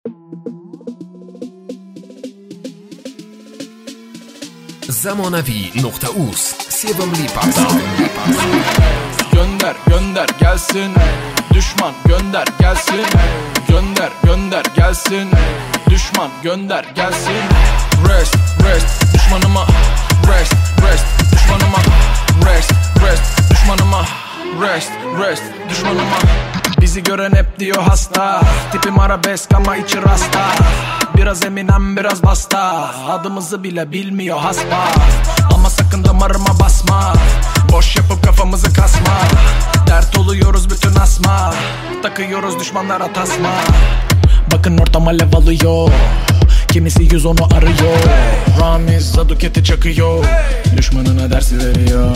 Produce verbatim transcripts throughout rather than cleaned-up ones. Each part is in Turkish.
Zamonavi.us Seven Lipas. Gönder gönder gelsin, düşman gönder gelsin. Gönder gönder gelsin, düşman gönder gelsin. Rest rest düşmanıma, rest rest düşmanıma, rest rest düşmanıma, rest rest düşmanıma. Bizi gören hep diyor hasta, tipim arabesk ama içi rasta. Biraz Eminem biraz basta, adımızı bile bilmiyor hasba. Ama sakın damarıma basma, boş yapıp kafamızı kasma. Dert oluyoruz bütün asma, takıyoruz düşmanlara tasma. Bakın ortam alev alıyor, kimisi yüz onu arıyor. Ramiz Zaduket'i çakıyor, düşmanına ders veriyor.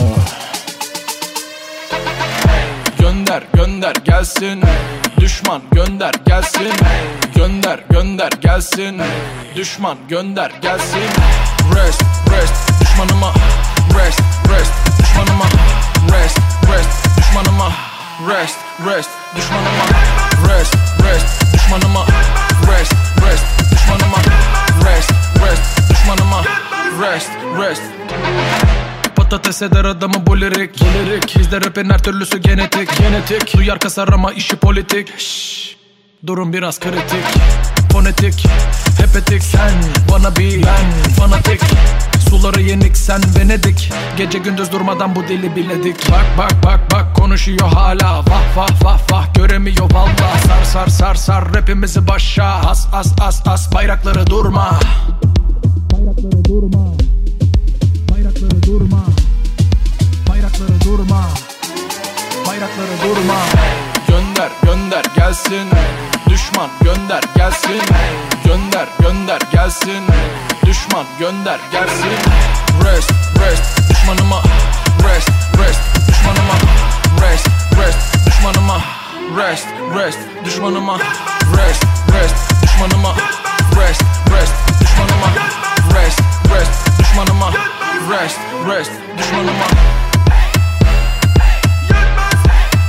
Gönder gönder gelsin, düşman gönder gelsin. Gönder gönder gelsin, düşman gönder gelsin. Rest rest düşmanıma, rest rest düşmanıma, rest rest düşmanıma, rest rest düşmanıma, rest rest düşmanıma, rest rest düşmanıma, rest rest düşmanıma, rest rest. Patates eder adamı bu lirik, lirik. Bizde rapin her türlüsü genetik, genetik. Duyar kasar ama işi politik. Şşş, durum biraz kritik. Fonetik, hepetik. Sen bana bir, ben fanatik. Suları yenik, sen Venedik. Gece gündüz durmadan bu dili biledik. Bak bak bak bak konuşuyor hala. Vah vah vah vah göremiyor valla. Sar sar sar sar rapimizi başa. As as as as bayrakları durma. Bayrakları durma. Bayrakları durma. Bayrakları durma. Bayrakları durma. Gönder gönder gelsin, düşman gönder gelsin. Gönder gönder gelsin, düşman gönder gelsin. Rest rest düşmanıma, rest rest düşmanıma, rest rest düşmanıma, rest rest düşmanıma, rest rest düşmanıma, rest rest düşmanıma, rest rest düşmanıma, rest rest düşmanıma.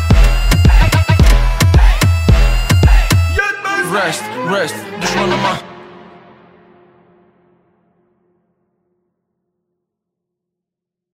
Rest, rest düşmanıma.